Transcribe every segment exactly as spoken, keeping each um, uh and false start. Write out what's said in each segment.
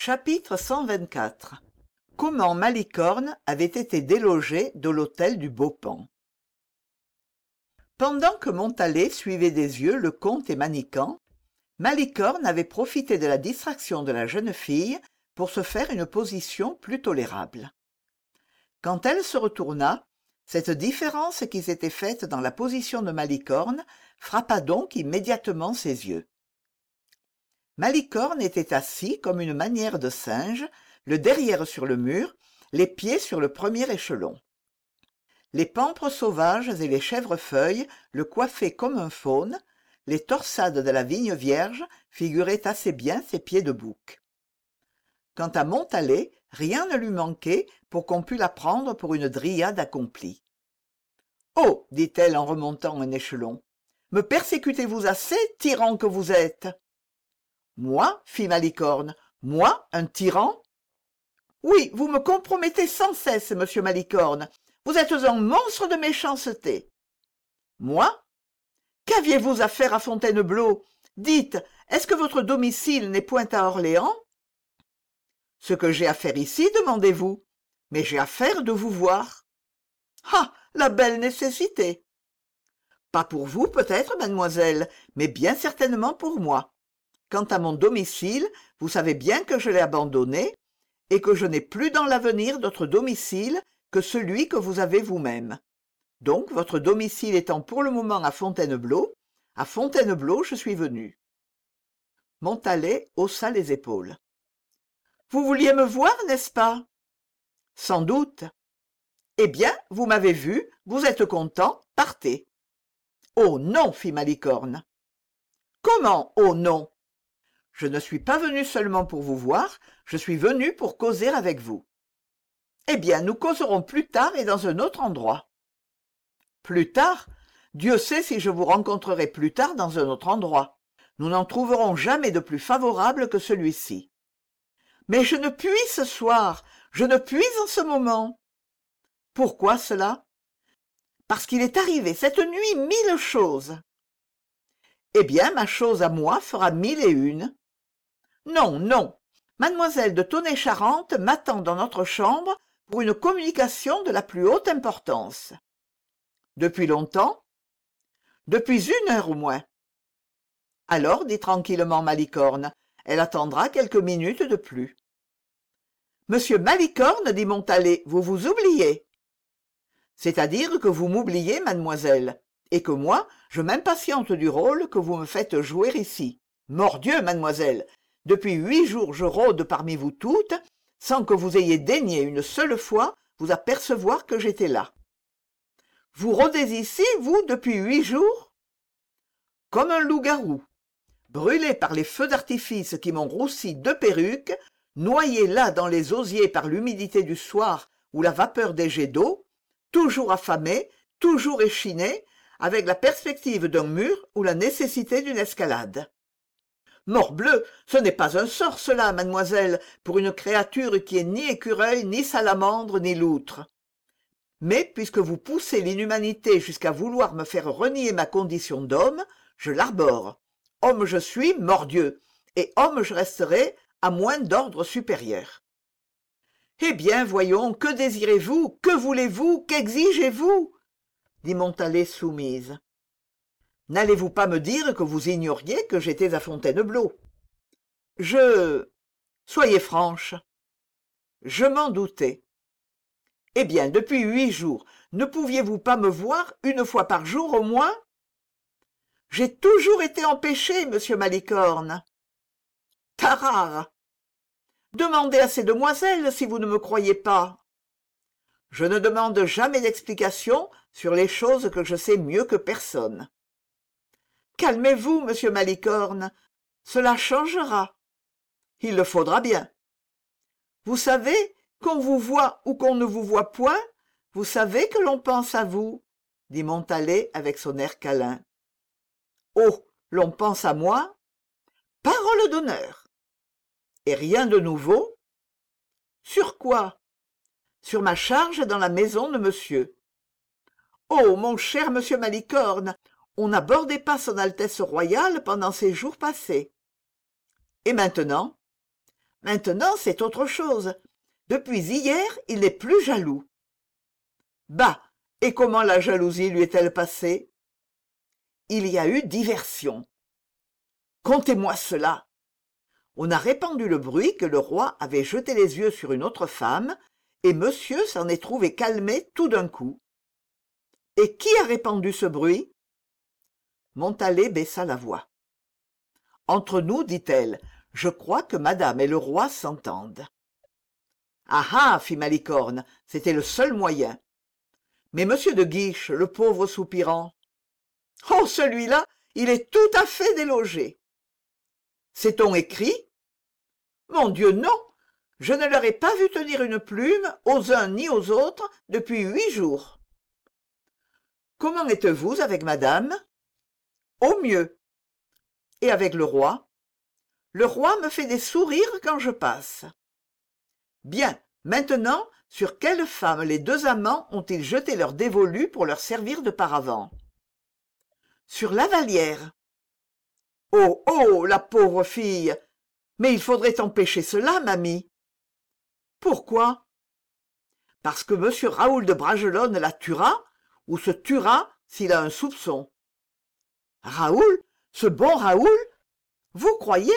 Chapitre cent vingt-quatre. Comment Malicorne avait été délogé de l'hôtel du Beaupan. Pendant que Montalais suivait des yeux le comte et Manicamp, Malicorne avait profité de la distraction de la jeune fille pour se faire une position plus tolérable. Quand elle se retourna, cette différence qui s'était faite dans la position de Malicorne frappa donc immédiatement ses yeux. Malicorne était assis comme une manière de singe, le derrière sur le mur, les pieds sur le premier échelon. Les pampres sauvages et les chèvrefeuilles le coiffaient comme un faune, les torsades de la vigne vierge figuraient assez bien ses pieds de bouc. Quant à Montalais, rien ne lui manquait pour qu'on pût la prendre pour une dryade accomplie. « Oh !» dit-elle en remontant un échelon. « Me persécutez-vous assez, tyran que vous êtes ?» « Moi ?» fit Malicorne. « Moi, un tyran ?» « Oui, vous me compromettez sans cesse, monsieur Malicorne. Vous êtes un monstre de méchanceté. »« Moi ? Qu'aviez-vous à faire à Fontainebleau ? Dites, est-ce que votre domicile n'est point à Orléans ? » ?»« Ce que j'ai à faire ici, demandez-vous. Mais j'ai affaire de vous voir. »« Ah, la belle nécessité !»« Pas pour vous, peut-être, mademoiselle, mais bien certainement pour moi. Quant à mon domicile, vous savez bien que je l'ai abandonné et que je n'ai plus dans l'avenir d'autre domicile que celui que vous avez vous-même. Donc, votre domicile étant pour le moment à Fontainebleau, à Fontainebleau je suis venu. » Montalais haussa les épaules. « Vous vouliez me voir, n'est-ce pas ? » ?»« Sans doute. »« Eh bien, vous m'avez vu, vous êtes content, partez. »« Oh non !» fit Malicorne. « Comment, oh non ? Je ne suis pas venu seulement pour vous voir, je suis venu pour causer avec vous. »« Eh bien, nous causerons plus tard et dans un autre endroit. »« Plus tard ? Dieu sait si je vous rencontrerai plus tard dans un autre endroit. Nous n'en trouverons jamais de plus favorable que celui-ci. »« Mais je ne puis ce soir, je ne puis en ce moment. »« Pourquoi cela ? » ?»« Parce qu'il est arrivé cette nuit mille choses. »« Eh bien, ma chose à moi fera mille et une. » Non, non. Mademoiselle de Tonnay-Charente m'attend dans notre chambre pour une communication de la plus haute importance. Depuis longtemps ? Depuis une heure au moins. Alors, dit tranquillement Malicorne, elle attendra quelques minutes de plus. Monsieur Malicorne, dit Montalais, vous vous oubliez. C'est-à-dire que vous m'oubliez, mademoiselle, et que moi, je m'impatiente du rôle que vous me faites jouer ici. Mordieu, mademoiselle, depuis huit jours je rôde parmi vous toutes, sans que vous ayez daigné une seule fois vous apercevoir que j'étais là. Vous rôdez ici, vous, depuis huit jours ? Comme un loup-garou, brûlé par les feux d'artifice qui m'ont roussi deux perruques, noyé là dans les osiers par l'humidité du soir ou la vapeur des jets d'eau, toujours affamé, toujours échiné, avec la perspective d'un mur ou la nécessité d'une escalade. Morbleu, ce n'est pas un sort cela, mademoiselle, pour une créature qui est ni écureuil, ni salamandre, ni loutre. Mais puisque vous poussez l'inhumanité jusqu'à vouloir me faire renier ma condition d'homme, je l'arbore. Homme je suis, mordieu, et homme je resterai, à moins d'ordre supérieur. Eh bien, voyons, que désirez-vous, que voulez-vous, qu'exigez-vous ? Dit Montalais soumise. N'allez-vous pas me dire que vous ignoriez que j'étais à Fontainebleau ? Je... Soyez franche. Je m'en doutais. Eh bien, depuis huit jours, ne pouviez-vous pas me voir une fois par jour au moins ? J'ai toujours été empêché, monsieur Malicorne. Tarare ! Demandez à ces demoiselles si vous ne me croyez pas. Je ne demande jamais d'explications sur les choses que je sais mieux que personne. Calmez-vous, monsieur Malicorne, cela changera. Il le faudra bien. Vous savez, qu'on vous voit ou qu'on ne vous voit point, vous savez que l'on pense à vous, dit Montalais avec son air câlin. Oh, l'on pense à moi ? Parole d'honneur. Et rien de nouveau ? Sur quoi ? Sur ma charge dans la maison de monsieur. Oh, mon cher monsieur Malicorne, on n'abordait pas son Altesse royale pendant ces jours passés. Et maintenant ? Maintenant, c'est autre chose. Depuis hier, il n'est plus jaloux. Bah, et comment la jalousie lui est-elle passée? Il y a eu diversion. Contez-moi cela. On a répandu le bruit que le roi avait jeté les yeux sur une autre femme, et monsieur s'en est trouvé calmé tout d'un coup. Et qui a répandu ce bruit? Montalais baissa la voix. Entre nous, dit-elle, je crois que madame et le roi s'entendent. Ah ah, fit Malicorne, c'était le seul moyen. Mais monsieur de Guiche, le pauvre soupirant. Oh, celui-là, il est tout à fait délogé. S'est-on écrit? Mon Dieu, non. Je ne leur ai pas vu tenir une plume aux uns ni aux autres depuis huit jours. Comment êtes-vous avec madame? Au mieux. Et avec le roi? Le roi me fait des sourires quand je passe. Bien, maintenant, sur quelle femme les deux amants ont-ils jeté leur dévolu pour leur servir de paravent? Sur Lavallière. Oh, oh, la pauvre fille! Mais il faudrait empêcher cela, mamie. Pourquoi? Parce que monsieur Raoul de Bragelonne la tuera, ou se tuera s'il a un soupçon. Raoul? Ce bon Raoul? Vous croyez?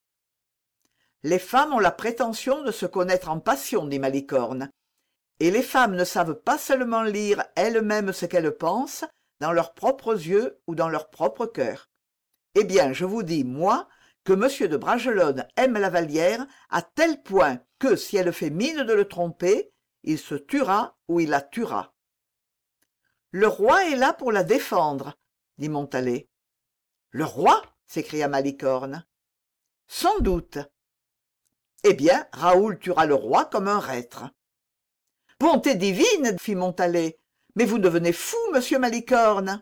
Les femmes ont la prétention de se connaître en passion, dit Malicorne, et les femmes ne savent pas seulement lire elles-mêmes ce qu'elles pensent, dans leurs propres yeux ou dans leur propre cœur. Eh bien, je vous dis, moi, que monsieur de Bragelonne aime Lavallière à tel point que, si elle fait mine de le tromper, il se tuera ou il la tuera. Le roi est là pour la défendre, dit Montalais. Le roi? S'écria Malicorne. Sans doute. Eh bien, Raoul tuera le roi comme un reître. Bonté divine, fit Montalais, mais vous devenez fou, monsieur Malicorne.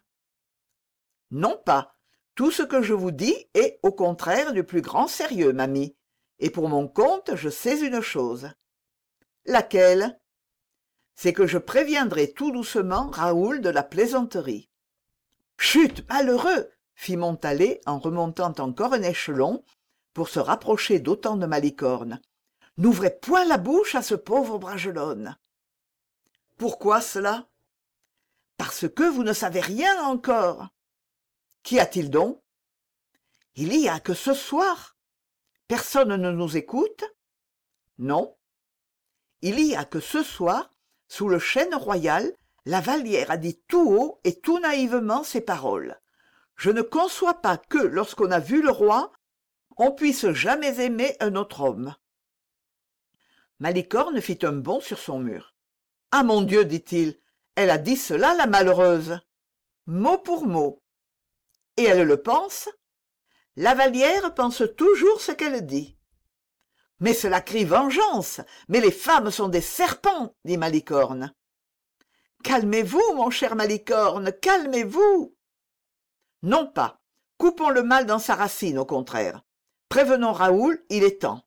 Non pas. Tout ce que je vous dis est, au contraire, du plus grand sérieux, mamie. Et pour mon compte, je sais une chose. Laquelle? C'est que je préviendrai tout doucement Raoul de la plaisanterie. Chut, malheureux, fit Montalais en remontant encore un échelon pour se rapprocher d'autant de Malicorne. N'ouvrez point la bouche à ce pauvre Bragelonne. Pourquoi cela? Parce que vous ne savez rien encore. Qu'y a-t-il donc? Il y a que ce soir. Personne ne nous écoute? Non. Il y a que ce soir, sous le chêne royal, Lavallière a dit tout haut et tout naïvement ces paroles. Je ne conçois pas que, lorsqu'on a vu le roi, on puisse jamais aimer un autre homme. Malicorne fit un bond sur son mur. Ah mon Dieu, dit-il, elle a dit cela, la malheureuse. Mot pour mot. Et elle le pense? Lavallière pense toujours ce qu'elle dit. Mais cela crie vengeance. Mais les femmes sont des serpents, dit Malicorne. Calmez-vous, mon cher Malicorne, calmez-vous. Non pas. Coupons le mal dans sa racine, au contraire. Prévenons Raoul, il est temps.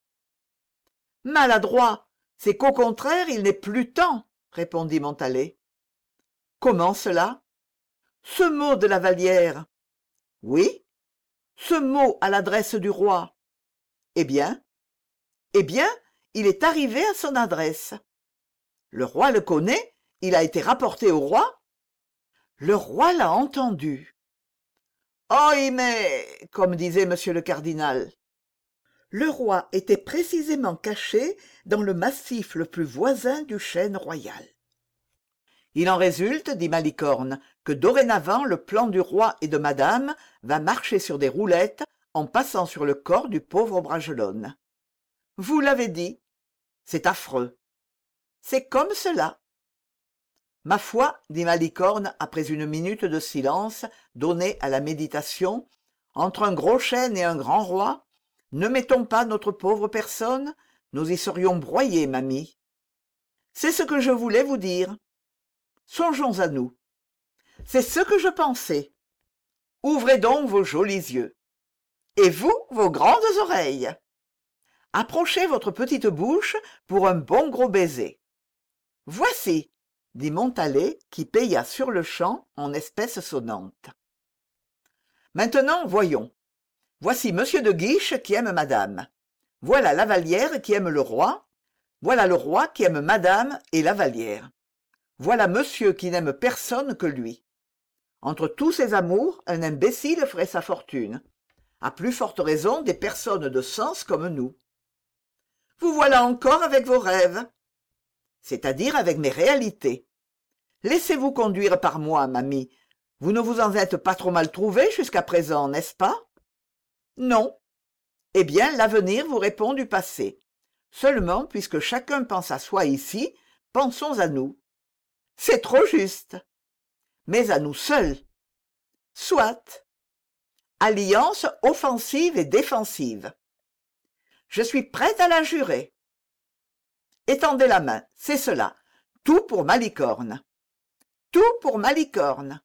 Maladroit, c'est qu'au contraire, il n'est plus temps, répondit Montalais. Comment cela? Ce mot de Lavallière. Oui, ce mot à l'adresse du roi. Eh bien? Eh bien, il est arrivé à son adresse. Le roi le connaît, il a été rapporté au roi. Le roi l'a entendu. Oh, mais, comme disait monsieur le cardinal. Le roi était précisément caché dans le massif le plus voisin du chêne royal. Il en résulte, dit Malicorne, que dorénavant le plan du roi et de madame va marcher sur des roulettes en passant sur le corps du pauvre Bragelonne. Vous l'avez dit, c'est affreux. C'est comme cela. Ma foi, dit Malicorne après une minute de silence donnée à la méditation, entre un gros chêne et un grand roi, ne mettons pas notre pauvre personne, nous y serions broyés, mamie. C'est ce que je voulais vous dire. Songeons à nous. C'est ce que je pensais. Ouvrez donc vos jolis yeux. Et vous, vos grandes oreilles. Approchez votre petite bouche pour un bon gros baiser. Voici, dit Montalais, qui paya sur-le-champ en espèces sonnantes. Maintenant, voyons. Voici monsieur de Guiche qui aime madame. Voilà Lavallière qui aime le roi, voilà le roi qui aime madame et Lavallière. Voilà monsieur qui n'aime personne que lui. Entre tous ces amours, un imbécile ferait sa fortune. À plus forte raison des personnes de sens comme nous. Vous voilà encore avec vos rêves, c'est-à-dire avec mes réalités. Laissez-vous conduire par moi, mamie. Vous ne vous en êtes pas trop mal trouvée jusqu'à présent, n'est-ce pas? Non. Eh bien, l'avenir vous répond du passé. Seulement, puisque chacun pense à soi ici, pensons à nous. C'est trop juste. Mais à nous seuls. Soit. Alliance offensive et défensive. Je suis prête à la jurer. Étendez la main, c'est cela. Tout pour Malicorne. Tout pour Malicorne.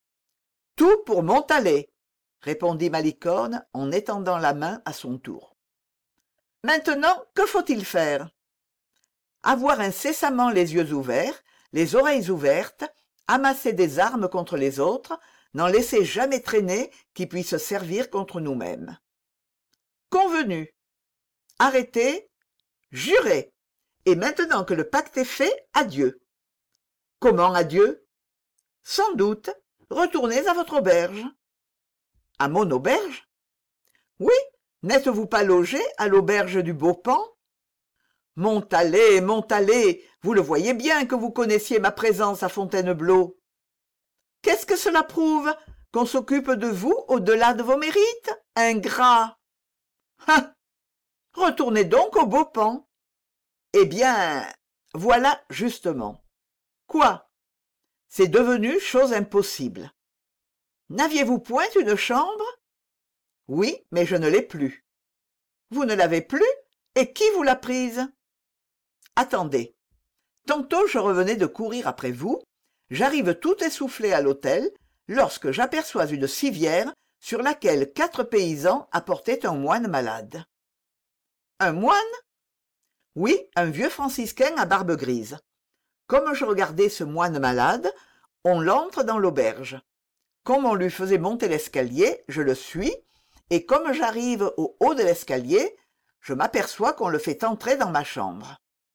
Tout pour Montalais, répondit Malicorne en étendant la main à son tour. Maintenant, que faut-il faire? Avoir incessamment les yeux ouverts, les oreilles ouvertes, amasser des armes contre les autres, n'en laisser jamais traîner qui puissent servir contre nous-mêmes. Convenu. Arrêtez, jurez. Et maintenant que le pacte est fait, adieu. Comment adieu? Sans doute, retournez à votre auberge. À mon auberge? Oui, n'êtes-vous pas logé à l'auberge du Beaupan? Montalais, Montalais, vous le voyez bien que vous connaissiez ma présence à Fontainebleau. Qu'est-ce que cela prouve? Qu'on s'occupe de vous au-delà de vos mérites? Ingrat! Ah! Retournez donc au Beaupan. Eh bien, voilà justement. Quoi? C'est devenu chose impossible. N'aviez-vous point une chambre? Oui, mais je ne l'ai plus. Vous ne l'avez plus? Et qui vous l'a prise? Attendez. Tantôt je revenais de courir après vous, j'arrive tout essoufflé à l'hôtel, lorsque j'aperçois une civière sur laquelle quatre paysans apportaient un moine malade. Un moine? Oui, un vieux franciscain à barbe grise. Comme je regardais ce moine malade, on l'entre dans l'auberge. Comme on lui faisait monter l'escalier, je le suis, et comme j'arrive au haut de l'escalier, je m'aperçois qu'on le fait entrer dans ma chambre.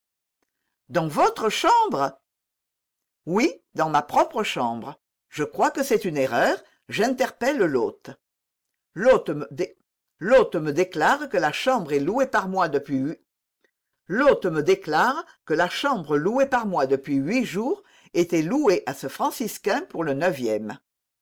Dans votre chambre? Oui, dans ma propre chambre. Je crois que c'est une erreur, j'interpelle l'hôte. L'hôte me, dé... l'hôte me déclare que la chambre est louée par moi depuis huit... L'hôte me déclare que la chambre louée par moi depuis huit jours était louée à ce franciscain pour le neuvième.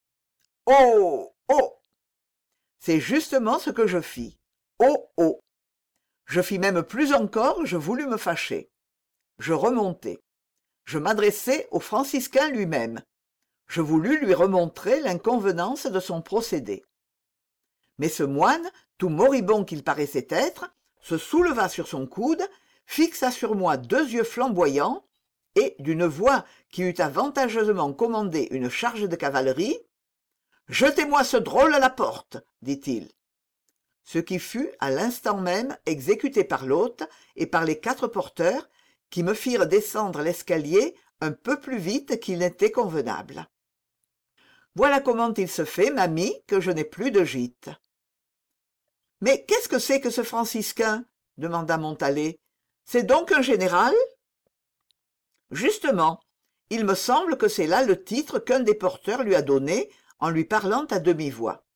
Oh! Oh! C'est justement ce que je fis. Oh! Oh! Je fis même plus encore, je voulus me fâcher. Je remontai. Je m'adressai au franciscain lui-même. Je voulus lui remontrer l'inconvenance de son procédé. Mais ce moine, tout moribond qu'il paraissait être, se souleva sur son coude, fixa sur moi deux yeux flamboyants, et, d'une voix qui eût avantageusement commandé une charge de cavalerie, « Jetez-moi ce drôle à la porte !» dit-il. Ce qui fut à l'instant même exécuté par l'hôte et par les quatre porteurs, qui me firent descendre l'escalier un peu plus vite qu'il n'était convenable. Voilà comment il se fait, mamie, que je n'ai plus de gîte. « Mais qu'est-ce que c'est que ce franciscain ?» demanda Montalais. « C'est donc un général ?» Justement, il me semble que c'est là le titre qu'un des porteurs lui a donné en lui parlant à demi-voix.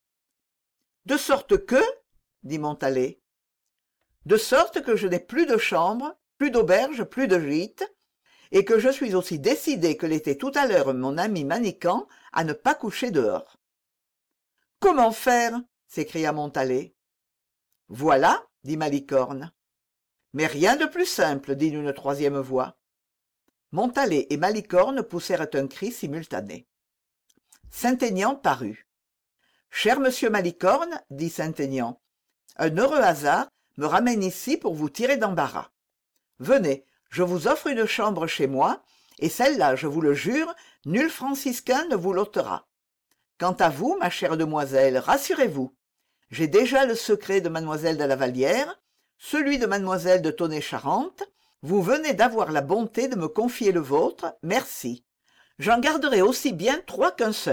« De sorte que, » dit Montalais, « de sorte que je n'ai plus de chambre, plus d'auberge, plus de gîte, et que je suis aussi décidé que l'était tout à l'heure mon ami Manicamp à ne pas coucher dehors. »« Comment faire ?» s'écria Montalais. « Voilà, » dit Malicorne. « Mais rien de plus simple, dit une troisième voix. Montalais et Malicorne poussèrent un cri simultané. Saint-Aignan parut. « Cher monsieur Malicorne, dit Saint-Aignan, un heureux hasard me ramène ici pour vous tirer d'embarras. Venez, je vous offre une chambre chez moi, et celle-là, je vous le jure, nul franciscain ne vous l'ôtera. Quant à vous, ma chère demoiselle, rassurez-vous. J'ai déjà le secret de mademoiselle de Lavallière, celui de mademoiselle de Tonnay-Charente. Vous venez d'avoir la bonté de me confier le vôtre, merci. J'en garderai aussi bien trois qu'un seul. »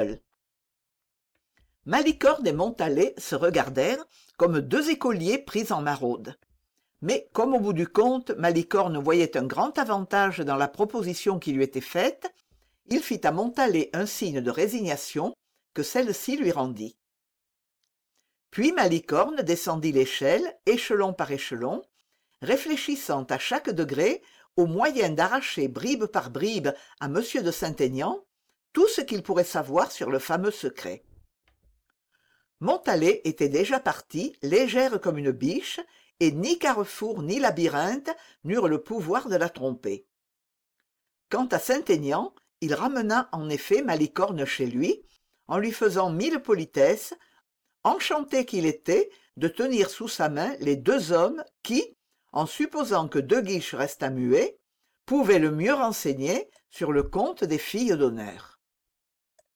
Malicorne et Montalais se regardèrent comme deux écoliers pris en maraude. Mais comme au bout du compte Malicorne voyait un grand avantage dans la proposition qui lui était faite, il fit à Montalais un signe de résignation que celle-ci lui rendit. Puis Malicorne descendit l'échelle, échelon par échelon, réfléchissant à chaque degré au moyen d'arracher bribe par bribe à m de Saint-Aignan tout ce qu'il pourrait savoir sur le fameux secret. Montalais était déjà partie, légère comme une biche, et ni Carrefour ni Labyrinthe n'eurent le pouvoir de la tromper. Quant à Saint-Aignan, il ramena en effet Malicorne chez lui, en lui faisant mille politesses, enchanté qu'il était de tenir sous sa main les deux hommes qui, en supposant que De Guiche restât muet, pouvaient le mieux renseigner sur le compte des filles d'honneur.